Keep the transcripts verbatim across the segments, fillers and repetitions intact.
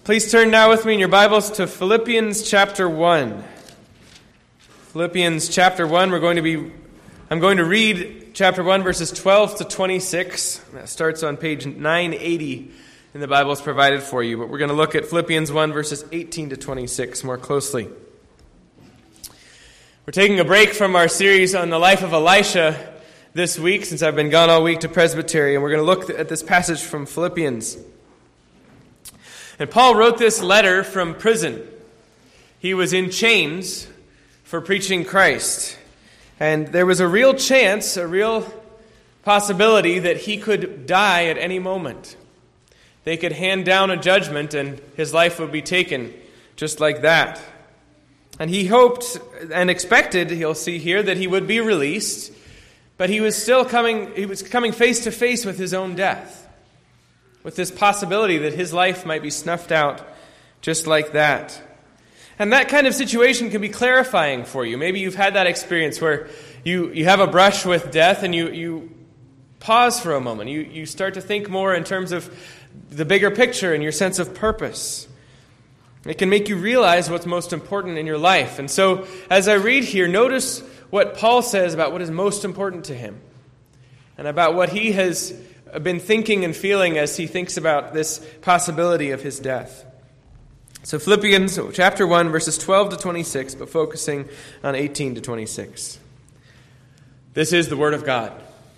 Please turn now with me in your Bibles to Philippians chapter one. Philippians chapter one, we're going to be, I'm going to read chapter one, verses twelve to twenty-six. That starts on page nine eighty in the Bibles provided for you. But we're going to look at Philippians one, verses eighteen to twenty-six more closely. We're taking a break from our series on the life of Elisha this week, since I've been gone all week to Presbytery, and we're going to look at this passage from Philippians. And Paul wrote this letter from prison. He was in chains for preaching Christ. And there was a real chance, a real possibility that he could die at any moment. They could hand down a judgment and his life would be taken just like that. And he hoped and expected, you'll see here, that he would be released. But he was still coming, he was coming face to face with his own death, with this possibility that his life might be snuffed out just like that. And that kind of situation can be clarifying for you. Maybe you've had that experience where you, you have a brush with death and you, you pause for a moment. You, you start to think more in terms of the bigger picture and your sense of purpose. It can make you realize what's most important in your life. And so, as I read here, notice what Paul says about what is most important to him and about what he has been thinking and feeling as he thinks about this possibility of his death. So Philippians chapter one, verses twelve to twenty-six, but focusing on eighteen to twenty-six. This is the word of God.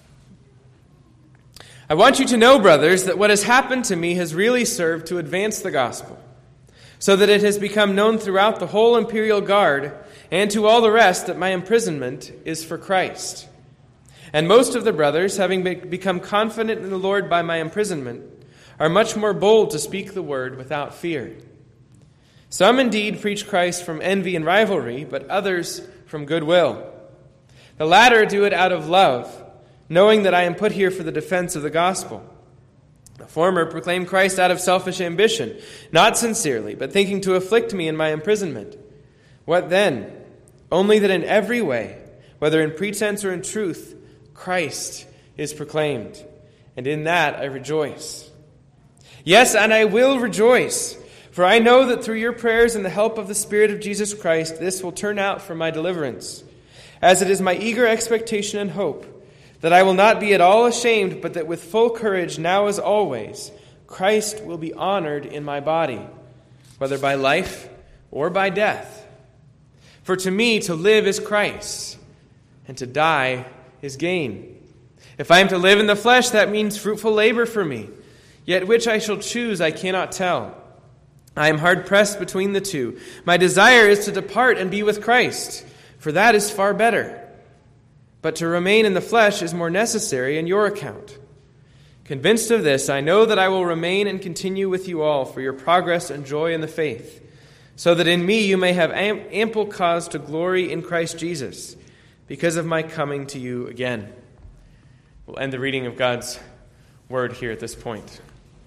I want you to know, brothers, that what has happened to me has really served to advance the gospel, so that it has become known throughout the whole imperial guard and to all the rest that my imprisonment is for Christ. And most of the brothers, having be- become confident in the Lord by my imprisonment, are much more bold to speak the word without fear. Some indeed preach Christ from envy and rivalry, but others from goodwill. The latter do it out of love, knowing that I am put here for the defense of the gospel. The former proclaim Christ out of selfish ambition, not sincerely, but thinking to afflict me in my imprisonment. What then? Only that in every way, whether in pretense or in truth, Christ is proclaimed, and in that I rejoice. Yes, and I will rejoice, for I know that through your prayers and the help of the Spirit of Jesus Christ, this will turn out for my deliverance, as it is my eager expectation and hope that I will not be at all ashamed, but that with full courage, now as always, Christ will be honored in my body, whether by life or by death. For to me, to live is Christ, and to die is gain. If I am to live in the flesh, that means fruitful labor for me. Yet which I shall choose, I cannot tell. I am hard-pressed between the two. My desire is to depart and be with Christ, for that is far better. But to remain in the flesh is more necessary in your account. Convinced of this, I know that I will remain and continue with you all for your progress and joy in the faith, so that in me you may have am- ample cause to glory in Christ Jesus, because of my coming to you again. We'll end the reading of God's word here at this point.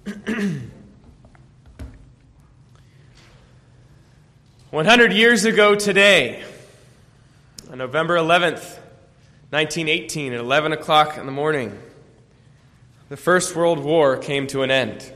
One hundred years ago today, on November eleventh, nineteen eighteen, at eleven o'clock in the morning, the First World War came to an end.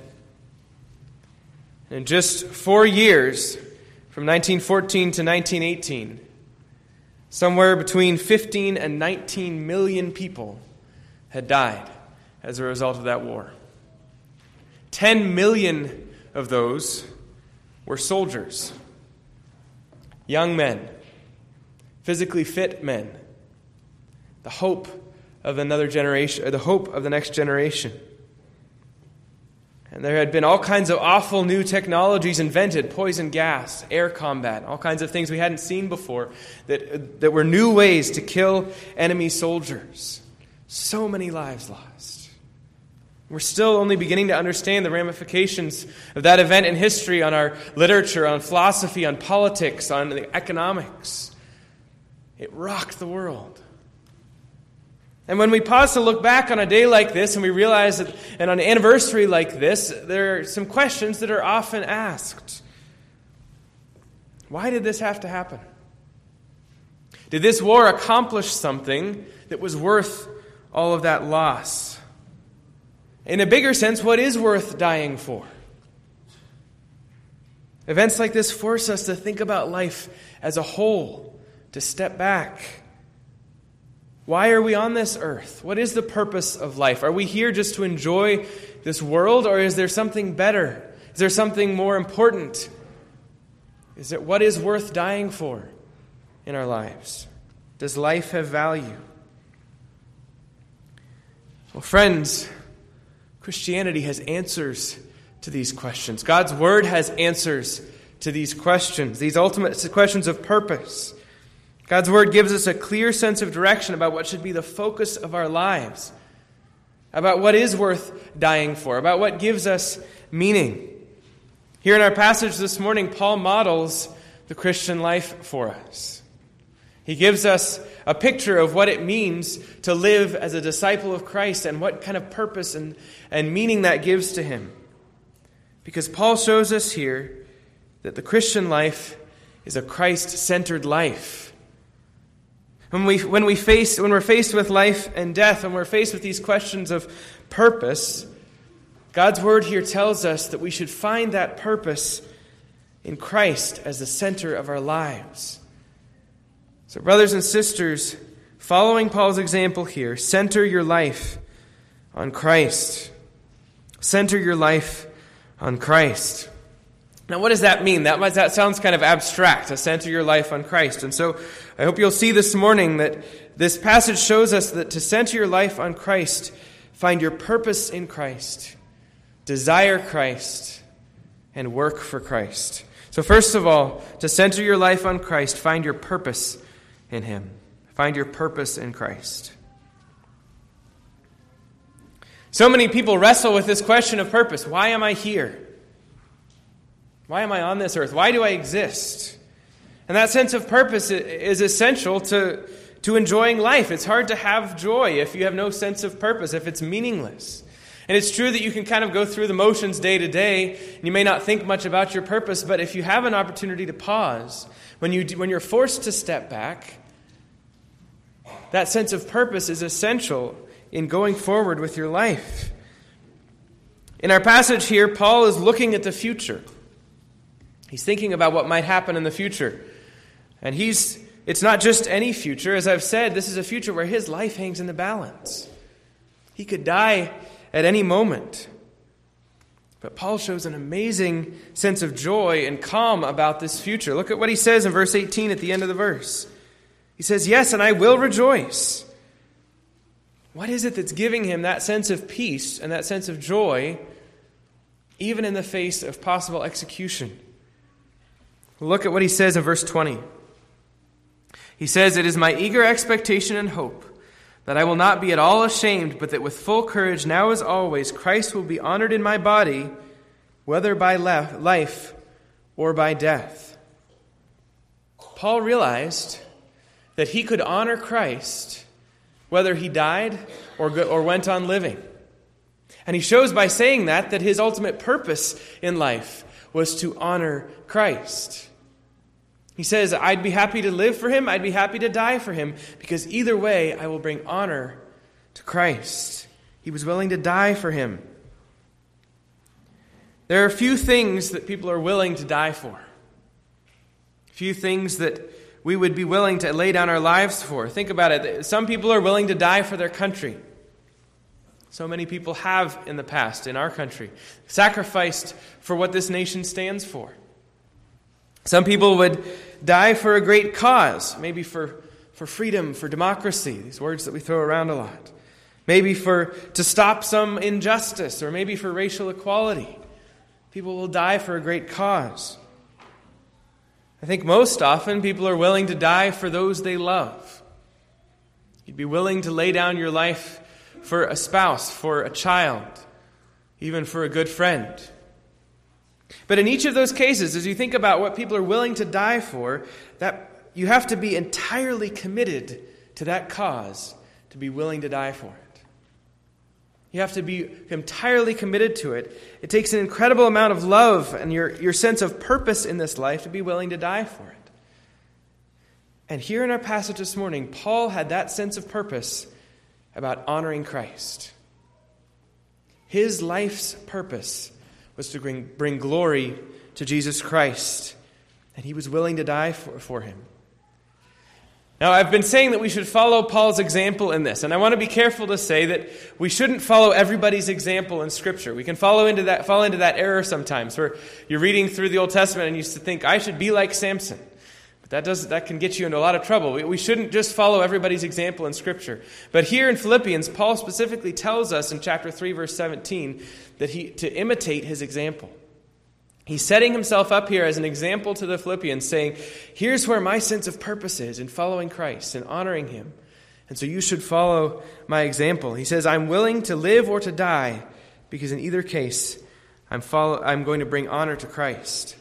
In just four years, from nineteen fourteen to nineteen eighteen, somewhere between fifteen and nineteen million people had died as a result of that war. ten million of those were soldiers, young men, physically fit men, the hope of another generation, or the hope of the next generation. And there had been all kinds of awful new technologies invented, poison gas, air combat, all kinds of things we hadn't seen before that, that were new ways to kill enemy soldiers. So many lives lost. We're still only beginning to understand the ramifications of that event in history on our literature, on philosophy, on politics, on the economics. It rocked the world. And when we pause to look back on a day like this and we realize that, and on an anniversary like this, there are some questions that are often asked. Why did this have to happen? Did this war accomplish something that was worth all of that loss? In a bigger sense, what is worth dying for? Events like this force us to think about life as a whole, to step back. Why are we on this earth? What is the purpose of life? Are we here just to enjoy this world, or is there something better? Is there something more important? Is it what is worth dying for in our lives? Does life have value? Well, friends, Christianity has answers to these questions. God's Word has answers to these questions, these ultimate questions of purpose. God's Word gives us a clear sense of direction about what should be the focus of our lives, about what is worth dying for, about what gives us meaning. Here in our passage this morning, Paul models the Christian life for us. He gives us a picture of what it means to live as a disciple of Christ and what kind of purpose and, and meaning that gives to him. Because Paul shows us here that the Christian life is a Christ-centered life. When we when we face when we're faced with life and death, when we're faced with these questions of purpose, God's Word here tells us that we should find that purpose in Christ as the center of our lives. So, brothers and sisters, following Paul's example here, center your life on Christ. Center your life on Christ. Now, what does that mean? That, that sounds kind of abstract, to center your life on Christ. And so I hope you'll see this morning that this passage shows us that to center your life on Christ, find your purpose in Christ, desire Christ, and work for Christ. So first of all, to center your life on Christ, find your purpose in Him. Find your purpose in Christ. So many people wrestle with this question of purpose. Why am I here? Why am I on this earth? Why do I exist? And that sense of purpose is essential to, to enjoying life. It's hard to have joy if you have no sense of purpose, if it's meaningless. And it's true that you can kind of go through the motions day to day, and you may not think much about your purpose, but if you have an opportunity to pause, when, you, when you're forced to step back, that sense of purpose is essential in going forward with your life. In our passage here, Paul is looking at the future. He's thinking about what might happen in the future. And he's it's not just any future. As I've said, this is a future where his life hangs in the balance. He could die at any moment. But Paul shows an amazing sense of joy and calm about this future. Look at what he says in verse eighteen at the end of the verse. He says, "Yes, and I will rejoice." What is it that's giving him that sense of peace and that sense of joy, even in the face of possible execution? Look at what he says in verse twenty. He says, "It is my eager expectation and hope that I will not be at all ashamed, but that with full courage, now as always, Christ will be honored in my body, whether by life or by death." Paul realized that he could honor Christ whether he died or, go, or went on living. And he shows by saying that that his ultimate purpose in life was to honor Christ. He says, I'd be happy to live for him, I'd be happy to die for him, because either way I will bring honor to Christ. He was willing to die for him. There are few things that people are willing to die for. Few things that we would be willing to lay down our lives for. Think about it. Some people are willing to die for their country. So many people have in the past in our country sacrificed for what this nation stands for. Some people would die for a great cause, maybe for, for freedom, for democracy, these words that we throw around a lot. Maybe for to stop some injustice, or maybe for racial equality. People will die for a great cause. I think most often people are willing to die for those they love. You'd be willing to lay down your life for a spouse, for a child, even for a good friend. But in each of those cases, as you think about what people are willing to die for, that you have to be entirely committed to that cause to be willing to die for it. You have to be entirely committed to it. It takes an incredible amount of love and your, your sense of purpose in this life to be willing to die for it. And here in our passage this morning, Paul had that sense of purpose about honoring Christ. His life's purpose was to bring, bring glory to Jesus Christ, and he was willing to die for, for him. Now, I've been saying that we should follow Paul's example in this, and I want to be careful to say that we shouldn't follow everybody's example in Scripture. We can follow into that, fall into that error sometimes, where you're reading through the Old Testament and you used to think, I should be like Samson. But that does that can get you into a lot of trouble. We, we shouldn't just follow everybody's example in Scripture. But here in Philippians, Paul specifically tells us in chapter three, verse seventeen, that he to imitate his example. He's setting himself up here as an example to the Philippians, saying, here's where my sense of purpose is in following Christ and honoring him. And so you should follow my example. He says, I'm willing to live or to die, because in either case, I'm, follow- I'm going to bring honor to Christ.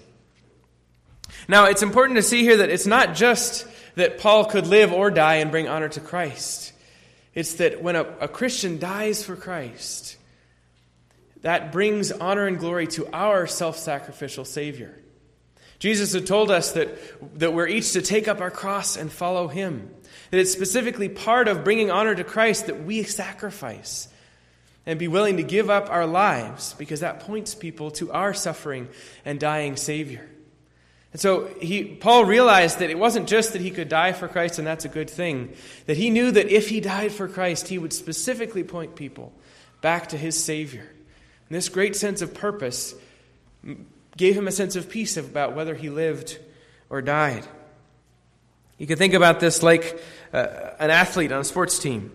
Now, it's important to see here that it's not just that Paul could live or die and bring honor to Christ. It's that when a, a Christian dies for Christ, that brings honor and glory to our self-sacrificial Savior. Jesus had told us that, that we're each to take up our cross and follow him. That it's specifically part of bringing honor to Christ that we sacrifice and be willing to give up our lives, because that points people to our suffering and dying Savior. And so he, Paul realized that it wasn't just that he could die for Christ, and that's a good thing. That he knew that if he died for Christ, he would specifically point people back to his Savior. And this great sense of purpose gave him a sense of peace about whether he lived or died. You can think about this like uh, an athlete on a sports team.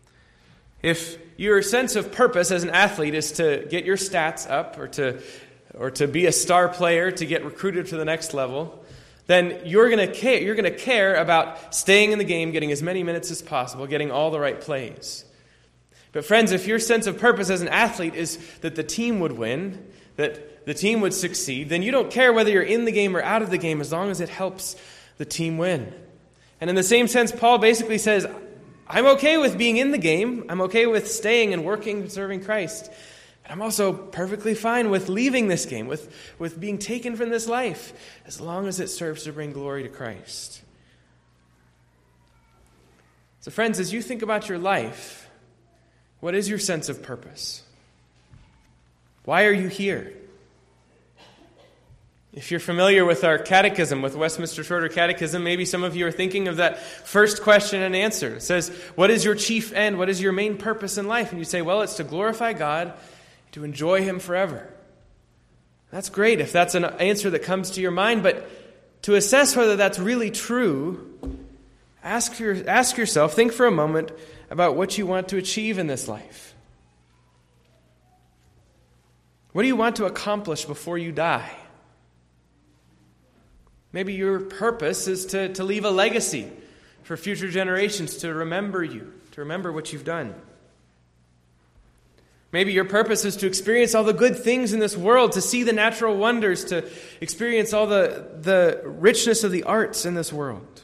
If your sense of purpose as an athlete is to get your stats up, or to or to be a star player, to get recruited to the next level, then you're going to care, you're going to care about staying in the game, getting as many minutes as possible, getting all the right plays. But friends, if your sense of purpose as an athlete is that the team would win, that the team would succeed, then you don't care whether you're in the game or out of the game as long as it helps the team win. And in the same sense, Paul basically says, I'm okay with being in the game. I'm okay with staying and working and serving Christ. But I'm also perfectly fine with leaving this game, with, with being taken from this life, as long as it serves to bring glory to Christ. So friends, as you think about your life, what is your sense of purpose? Why are you here? If you're familiar with our catechism, with Westminster Shorter Catechism, maybe some of you are thinking of that first question and answer. It says, what is your chief end? What is your main purpose in life? And you say, well, it's to glorify God, to enjoy him forever. That's great if that's an answer that comes to your mind, but to assess whether that's really true, ask, your, ask yourself, think for a moment about what you want to achieve in this life. What do you want to accomplish before you die? Maybe your purpose is to, to leave a legacy for future generations to remember you, to remember what you've done. Maybe your purpose is to experience all the good things in this world, to see the natural wonders, to experience all the, the richness of the arts in this world.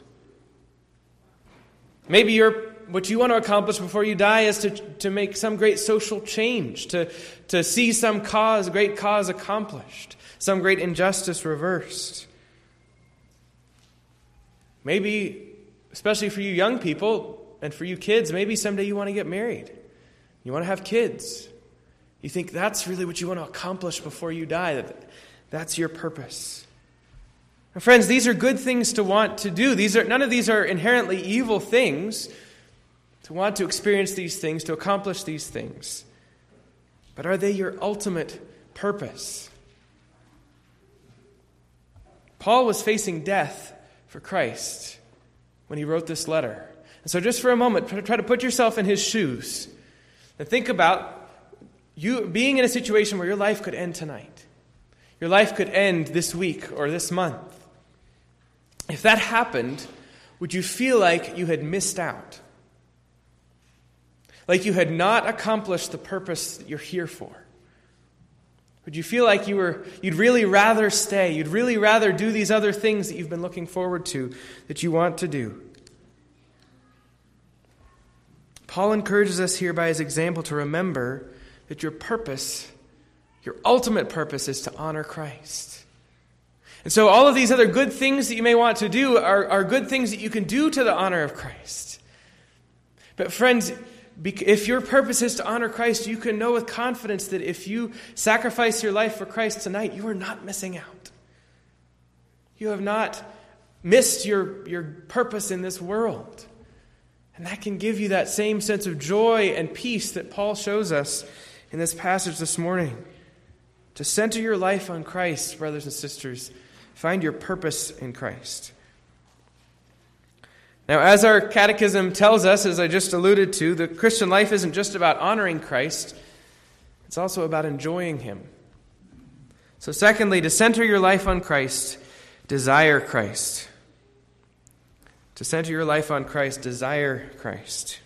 Maybe your what you want to accomplish before you die is to, to make some great social change, to, to see some cause, great cause accomplished, some great injustice reversed. Maybe, especially for you young people and for you kids, maybe someday you want to get married. You want to have kids. You think that's really what you want to accomplish before you die, that that's your purpose. And friends, these are good things to want to do. These are none of these are inherently evil things, to want to experience these things, to accomplish these things. But are they your ultimate purpose? Paul was facing death for Christ when he wrote this letter. And so just for a moment, try to put yourself in his shoes and think about you being in a situation where your life could end tonight. Your life could end this week or this month. If that happened, would you feel like you had missed out? Like you had not accomplished the purpose that you're here for? Would you feel like you were, you'd really rather stay, you'd really rather do these other things that you've been looking forward to, that you want to do? Paul encourages us here by his example to remember that your purpose, your ultimate purpose, is to honor Christ. And so all of these other good things that you may want to do are, are good things that you can do to the honor of Christ. But friends, if your purpose is to honor Christ, you can know with confidence that if you sacrifice your life for Christ tonight, you are not missing out. You have not missed your, your purpose in this world. And that can give you that same sense of joy and peace that Paul shows us in this passage this morning. To center your life on Christ, brothers and sisters, find your purpose in Christ. Now, as our catechism tells us, as I just alluded to, the Christian life isn't just about honoring Christ, it's also about enjoying Him. So secondly, to center your life on Christ, desire Christ. To center your life on Christ, desire Christ.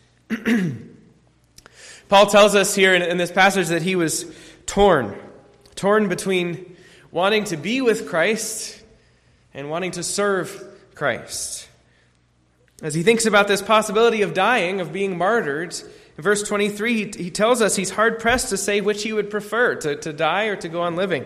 Paul tells us here in, in this passage that he was torn. Torn between wanting to be with Christ and wanting to serve Christ. As he thinks about this possibility of dying, of being martyred, in verse twenty-three, he, he tells us he's hard-pressed to say which he would prefer, to, to die or to go on living.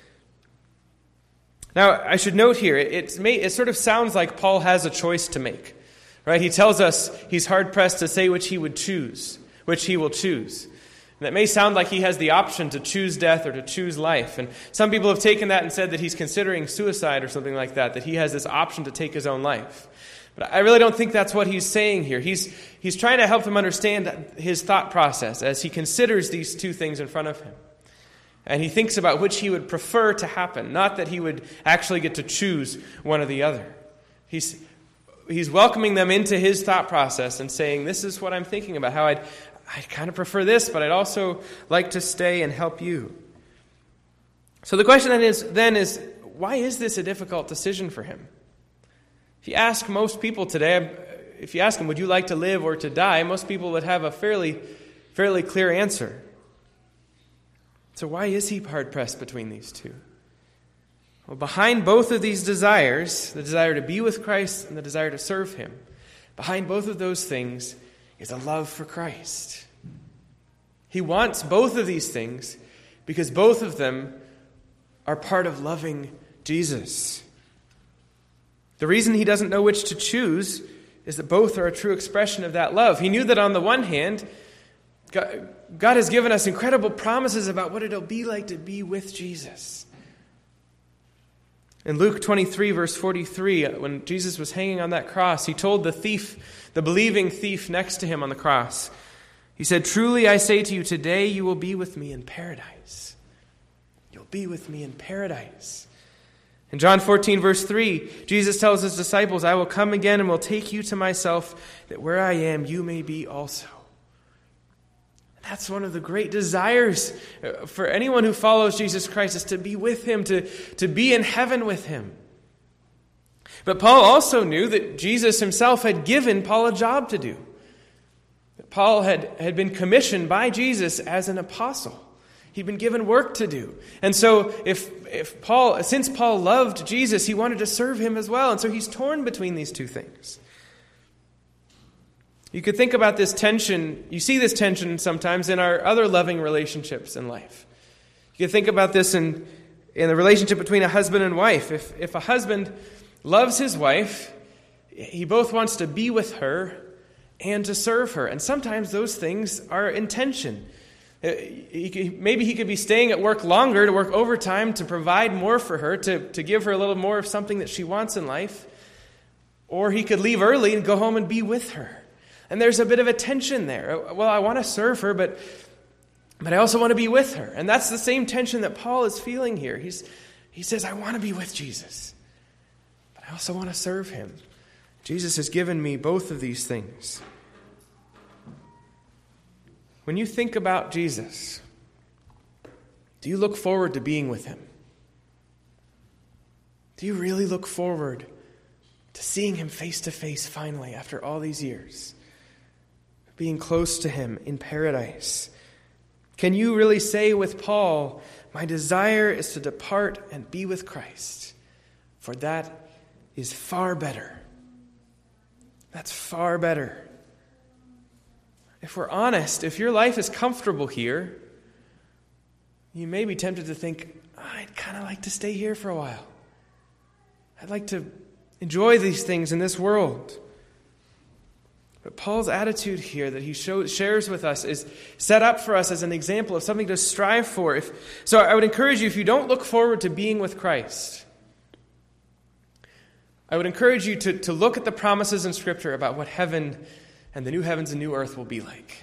Now, I should note here, it, it, may, it sort of sounds like Paul has a choice to make. Right? He tells us he's hard-pressed to say which he would choose, which he will choose. And that may sound like he has the option to choose death or to choose life. And some people have taken that and said that he's considering suicide or something like that, that he has this option to take his own life. But I really don't think that's what he's saying here. He's, he's trying to help them understand his thought process as he considers these two things in front of him. And he thinks about which he would prefer to happen, not that he would actually get to choose one or the other. He's, he's welcoming them into his thought process and saying, this is what I'm thinking about, how I'd, I'd kind of prefer this, but I'd also like to stay and help you. So the question then is, then is, why is this a difficult decision for him? If you ask most people today, if you ask them, would you like to live or to die, most people would have a fairly, fairly clear answer. So why is he hard-pressed between these two? Well, behind both of these desires, the desire to be with Christ and the desire to serve Him, behind both of those things is a love for Christ. He wants both of these things because both of them are part of loving Jesus. The reason he doesn't know which to choose is that both are a true expression of that love. He knew that on the one hand, God, God has given us incredible promises about what it'll be like to be with Jesus. In Luke twenty-three, verse forty-three, when Jesus was hanging on that cross, he told the thief, the believing thief next to him on the cross, he said, "Truly I say to you, today you will be with me in paradise." You'll be with me in paradise. In John fourteen, verse three, Jesus tells his disciples, "I will come again and will take you to myself, that where I am, you may be also." That's one of the great desires for anyone who follows Jesus Christ, is to be with Him, to, to be in heaven with Him. But Paul also knew that Jesus himself had given Paul a job to do. That Paul had, had been commissioned by Jesus as an apostle. He'd been given work to do. And so if, if Paul, since Paul loved Jesus, he wanted to serve Him as well. And so he's torn between these two things. You could think about this tension. You see this tension sometimes in our other loving relationships in life. You could think about this in, in the relationship between a husband and wife. If, if a husband loves his wife, he both wants to be with her and to serve her. And sometimes those things are in tension. He could, maybe he could be staying at work longer to work overtime to provide more for her, to, to give her a little more of something that she wants in life. Or he could leave early and go home and be with her. And there's a bit of a tension there. Well, I want to serve her, but but I also want to be with her. And that's the same tension that Paul is feeling here. He's he says, I want to be with Jesus, but I also want to serve Him. Jesus has given me both of these things. When you think about Jesus, do you look forward to being with Him? Do you really look forward to seeing Him face to face finally after all these years? Being close to Him in paradise. Can you really say with Paul, my desire is to depart and be with Christ, for that is far better. That's far better. If we're honest, if your life is comfortable here, you may be tempted to think, I'd kind of like to stay here for a while. I'd like to enjoy these things in this world. But Paul's attitude here that he shows, shares with us is set up for us as an example of something to strive for. If, so I would encourage you, if you don't look forward to being with Christ, I would encourage you to, to look at the promises in Scripture about what heaven and the new heavens and new earth will be like.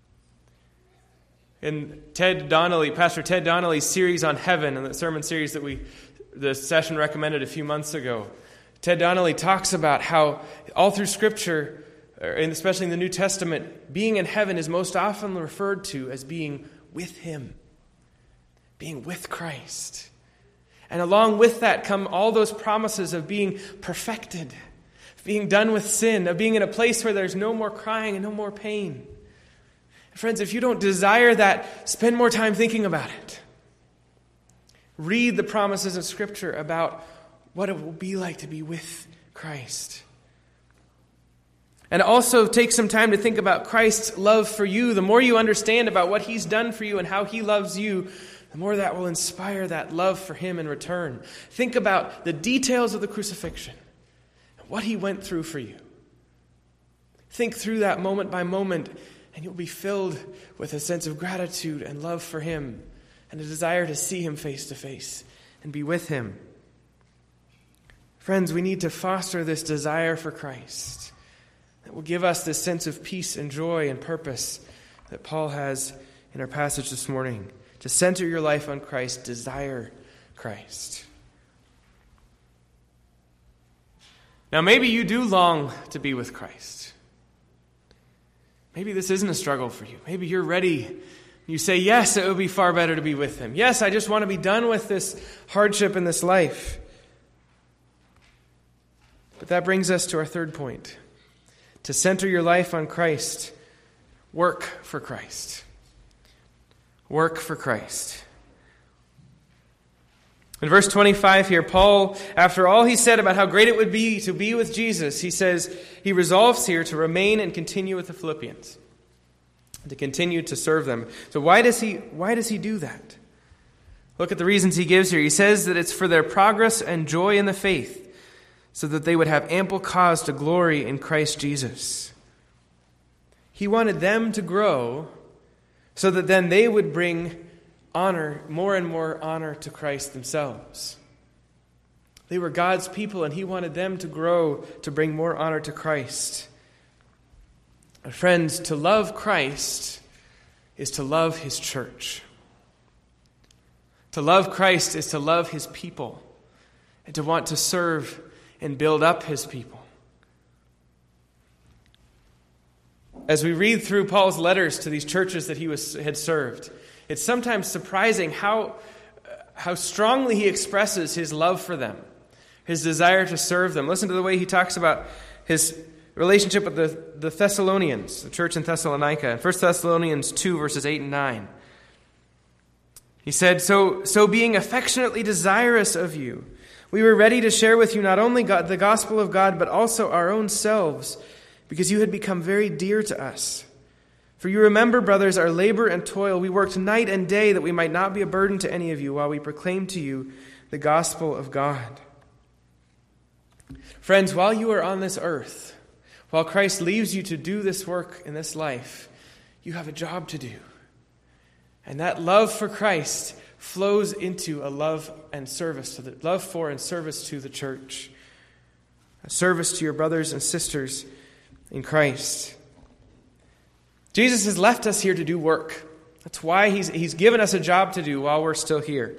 In Ted Donnelly, Pastor Ted Donnelly's series on heaven, and the sermon series that we, the session recommended a few months ago, Ted Donnelly talks about how all through Scripture, and especially in the New Testament, being in heaven is most often referred to as being with Him, being with Christ. And along with that come all those promises of being perfected, of being done with sin, of being in a place where there's no more crying and no more pain. Friends, if you don't desire that, spend more time thinking about it. Read the promises of Scripture about what it will be like to be with Christ. And also take some time to think about Christ's love for you. The more you understand about what He's done for you and how He loves you, the more that will inspire that love for Him in return. Think about the details of the crucifixion, what He went through for you. Think through that moment by moment, and you'll be filled with a sense of gratitude and love for Him and a desire to see Him face to face and be with Him. Friends, we need to foster this desire for Christ that will give us this sense of peace and joy and purpose that Paul has in our passage this morning. To center your life on Christ, desire Christ. Now, maybe you do long to be with Christ. Maybe this isn't a struggle for you. Maybe you're ready. You say, yes, it would be far better to be with Him. Yes, I just want to be done with this hardship in this life. But that brings us to our third point. To center your life on Christ, work for Christ. Work for Christ. In verse twenty-five here, Paul, after all he said about how great it would be to be with Jesus, he says he resolves here to remain and continue with the Philippians, to continue to serve them. So why does he why does he do that? Look at the reasons he gives here. He says that it's for their progress and joy in the faith, so that they would have ample cause to glory in Christ Jesus. He wanted them to grow so that then they would bring honor, more and more honor to Christ themselves. They were God's people, and He wanted them to grow to bring more honor to Christ. Friends, to love Christ is to love His church. To love Christ is to love His people and to want to serve and build up His people. As we read through Paul's letters to these churches that he was had served, it's sometimes surprising how, how strongly he expresses his love for them, his desire to serve them. Listen to the way he talks about his relationship with the, the Thessalonians, the church in Thessalonica. In First Thessalonians two, verses eight and nine. He said, so, so being affectionately desirous of you, we were ready to share with you not only God, the gospel of God, but also our own selves, because you had become very dear to us. For you remember, brothers, our labor and toil. We worked night and day that we might not be a burden to any of you while we proclaim to you the gospel of God. Friends, while you are on this earth, while Christ leaves you to do this work in this life, you have a job to do. And that love for Christ flows into a love and service to the love for and service to the church, a service to your brothers and sisters in Christ. Jesus has left us here to do work. That's why he's, he's given us a job to do while we're still here.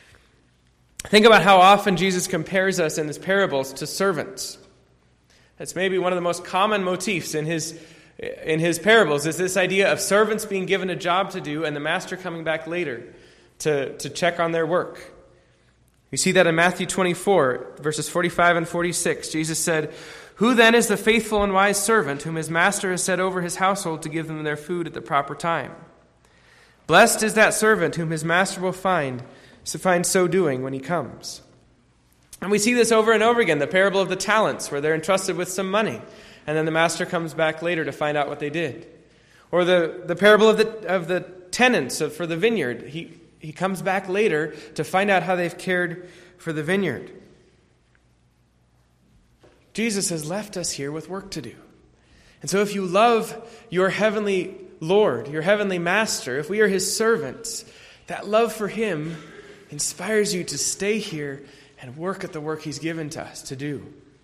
Think about how often Jesus compares us in his parables to servants. That's maybe one of the most common motifs in his, in his parables, is this idea of servants being given a job to do and the master coming back later to, to check on their work. You see that in Matthew twenty-four, verses forty-five and forty-six. Jesus said, "Who then is the faithful and wise servant whom his master has set over his household to give them their food at the proper time? Blessed is that servant whom his master will find, so find so doing when he comes." And we see this over and over again, the parable of the talents, where they're entrusted with some money, and then the master comes back later to find out what they did. Or the, the parable of the of the tenants of, for the vineyard. He he comes back later to find out how they've cared for the vineyard. Jesus has left us here with work to do. And so if you love your heavenly Lord, your heavenly Master, if we are his servants, that love for him inspires you to stay here and work at the work he's given to us to do.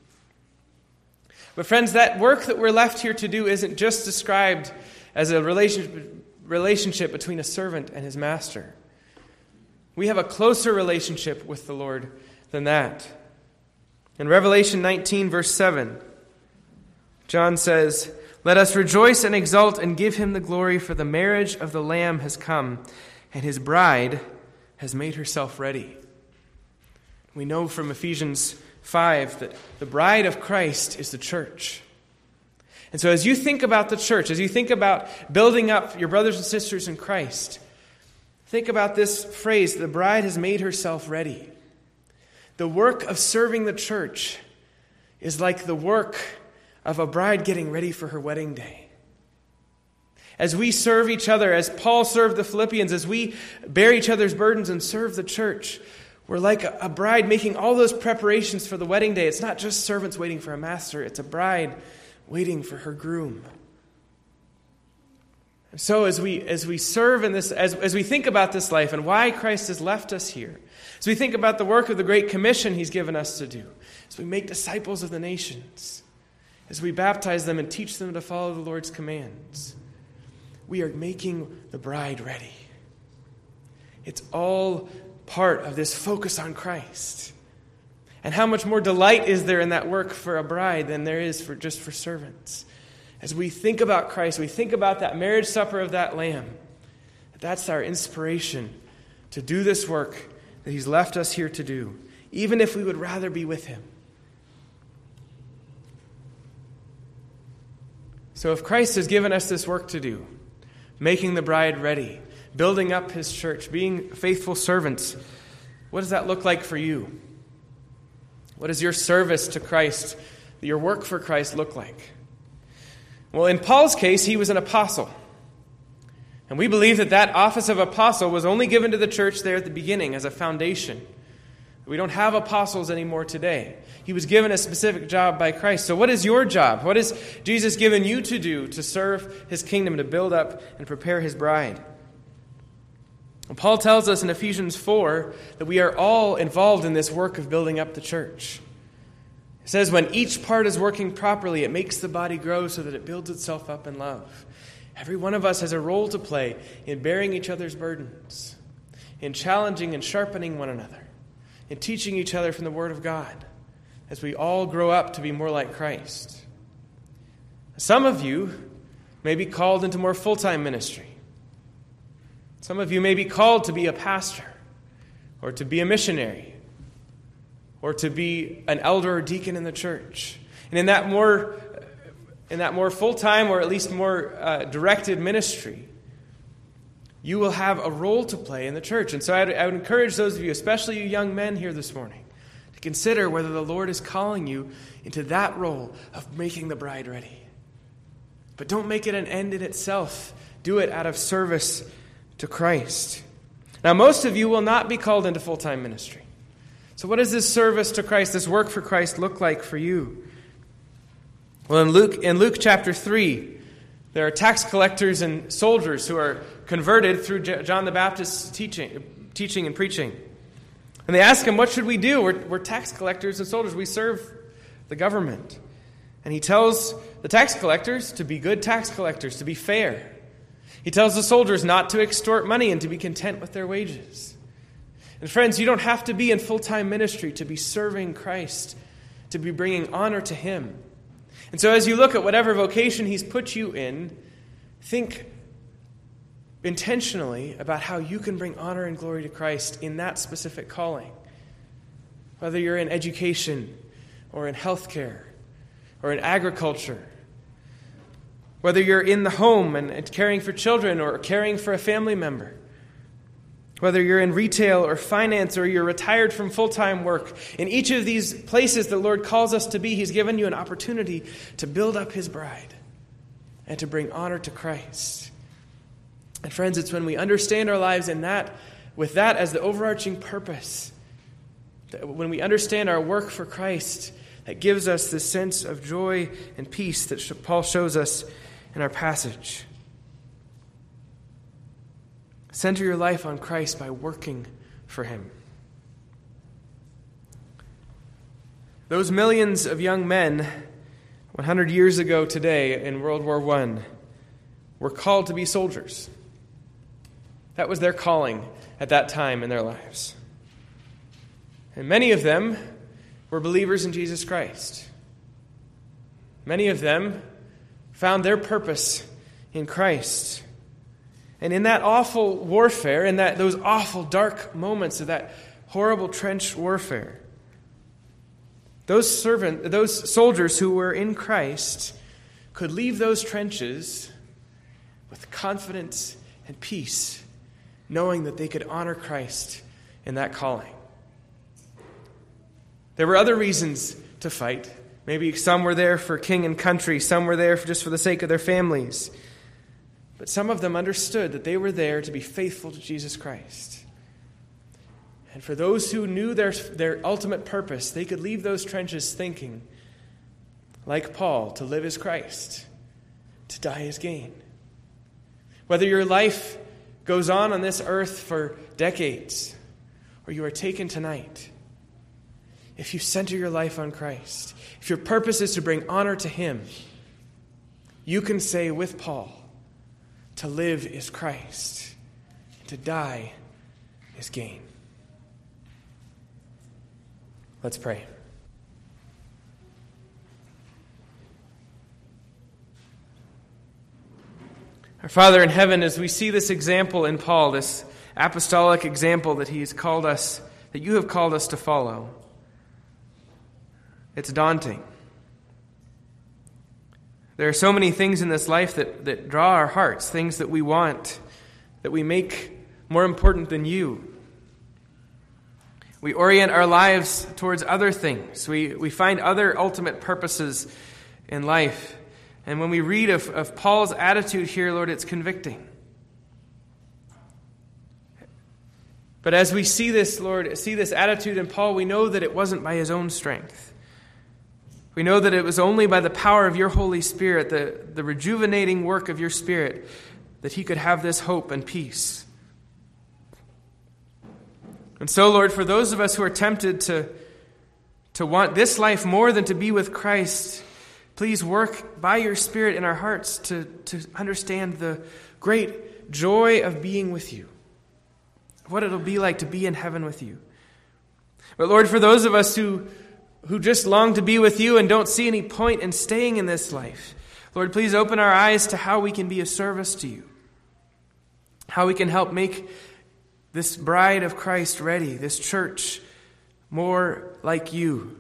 But friends, that work that we're left here to do isn't just described as a relationship, relationship between a servant and his master. We have a closer relationship with the Lord than that. In Revelation nineteen, verse seven, John says, "Let us rejoice and exult and give him the glory, for the marriage of the Lamb has come, and his bride has made herself ready." We know from Ephesians five that the bride of Christ is the church. And so as you think about the church, as you think about building up your brothers and sisters in Christ, think about this phrase, the bride has made herself ready. The work of serving the church is like the work of a bride getting ready for her wedding day. As we serve each other, as Paul served the Philippians, as we bear each other's burdens and serve the church, we're like a bride making all those preparations for the wedding day. It's not just servants waiting for a master, it's a bride waiting for her groom. And so as we as we serve in this, as, as we think about this life and why Christ has left us here, as we think about the work of the Great Commission he's given us to do, as we make disciples of the nations, as we baptize them and teach them to follow the Lord's commands, we are making the bride ready. It's all part of this focus on Christ. And how much more delight is there in that work for a bride than there is for just for servants? As we think about Christ, we think about that marriage supper of that Lamb. That's our inspiration to do this work that he's left us here to do, even if we would rather be with him. So if Christ has given us this work to do, making the bride ready, building up his church, being faithful servants, what does that look like for you? What does your service to Christ, your work for Christ look like? Well, in Paul's case, he was an apostle. And we believe that that office of apostle was only given to the church there at the beginning as a foundation. We don't have apostles anymore today. He was given a specific job by Christ. So what is your job? What has Jesus given you to do to serve his kingdom, to build up and prepare his bride? And Paul tells us in Ephesians four that we are all involved in this work of building up the church. It says when each part is working properly, it makes the body grow so that it builds itself up in love. Every one of us has a role to play in bearing each other's burdens, in challenging and sharpening one another, in teaching each other from the Word of God, as we all grow up to be more like Christ. Some of you may be called into more full-time ministry. Some of you may be called to be a pastor, or to be a missionary, or to be an elder or deacon in the church. And in that more, in that more full-time, or at least more uh, directed ministry, you will have a role to play in the church. And so I would, I would encourage those of you, especially you young men here this morning, to consider whether the Lord is calling you into that role of making the bride ready. But don't make it an end in itself. Do it out of service to Christ. Now, most of you will not be called into full-time ministry. So what does this service to Christ, this work for Christ, look like for you? Well, in Luke, in Luke chapter three, there are tax collectors and soldiers who are converted through John the Baptist's teaching, teaching and preaching. And they ask him, what should we do? We're, we're tax collectors and soldiers. We serve the government. And he tells the tax collectors to be good tax collectors, to be fair. He tells the soldiers not to extort money and to be content with their wages. And friends, you don't have to be in full-time ministry to be serving Christ, to be bringing honor to him. And so as you look at whatever vocation he's put you in, think intentionally about how you can bring honor and glory to Christ in that specific calling. Whether you're in education or in healthcare or in agriculture, whether you're in the home and, and caring for children or caring for a family member, whether you're in retail or finance or you're retired from full-time work, in each of these places the Lord calls us to be, he's given you an opportunity to build up his bride and to bring honor to Christ. And friends, it's when we understand our lives in that, with that as the overarching purpose, that when we understand our work for Christ, that gives us this sense of joy and peace that Paul shows us in our passage. Center your life on Christ by working for him. Those millions of young men one hundred years ago today in World War One were called to be soldiers. That was their calling at that time in their lives. And many of them were believers in Jesus Christ. Many of them found their purpose in Christ. And in that awful warfare, in that those awful dark moments of that horrible trench warfare, those servant, those soldiers who were in Christ could leave those trenches with confidence and peace, knowing that they could honor Christ in that calling. There were other reasons to fight. Maybe some were there for king and country, some were there for just for the sake of their families. But some of them understood that they were there to be faithful to Jesus Christ. And for those who knew their, their ultimate purpose, they could leave those trenches thinking, like Paul, to live as Christ, to die as gain. Whether your life goes on on this earth for decades, or you are taken tonight, if you center your life on Christ, if your purpose is to bring honor to him, you can say with Paul, to live is Christ, and to die is gain. Let's pray. Our Father in heaven, as we see this example in Paul, this apostolic example that he's called us, that you have called us to follow, it's daunting. There are so many things in this life that, that draw our hearts, things that we want, that we make more important than you. We orient our lives towards other things. We, we find other ultimate purposes in life. And when we read of, of Paul's attitude here, Lord, it's convicting. But as we see this, Lord, see this attitude in Paul, we know that it wasn't by his own strength. We know that it was only by the power of your Holy Spirit, the, the rejuvenating work of your Spirit, that he could have this hope and peace. And so, Lord, for those of us who are tempted to, to want this life more than to be with Christ, please work by your Spirit in our hearts to, to understand the great joy of being with you, what it'll be like to be in heaven with you. But Lord, for those of us who who just long to be with you and don't see any point in staying in this life, Lord, please open our eyes to how we can be of service to you, how we can help make this bride of Christ ready, this church more like you.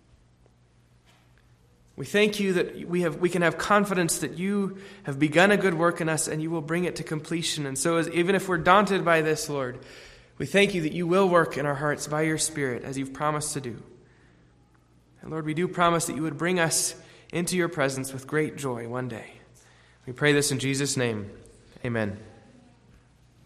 We thank you that we have we can have confidence that you have begun a good work in us and you will bring it to completion. And so as, even if we're daunted by this, Lord, we thank you that you will work in our hearts by your Spirit as you've promised to do. And Lord, we do promise that you would bring us into your presence with great joy one day. We pray this in Jesus' name. Amen.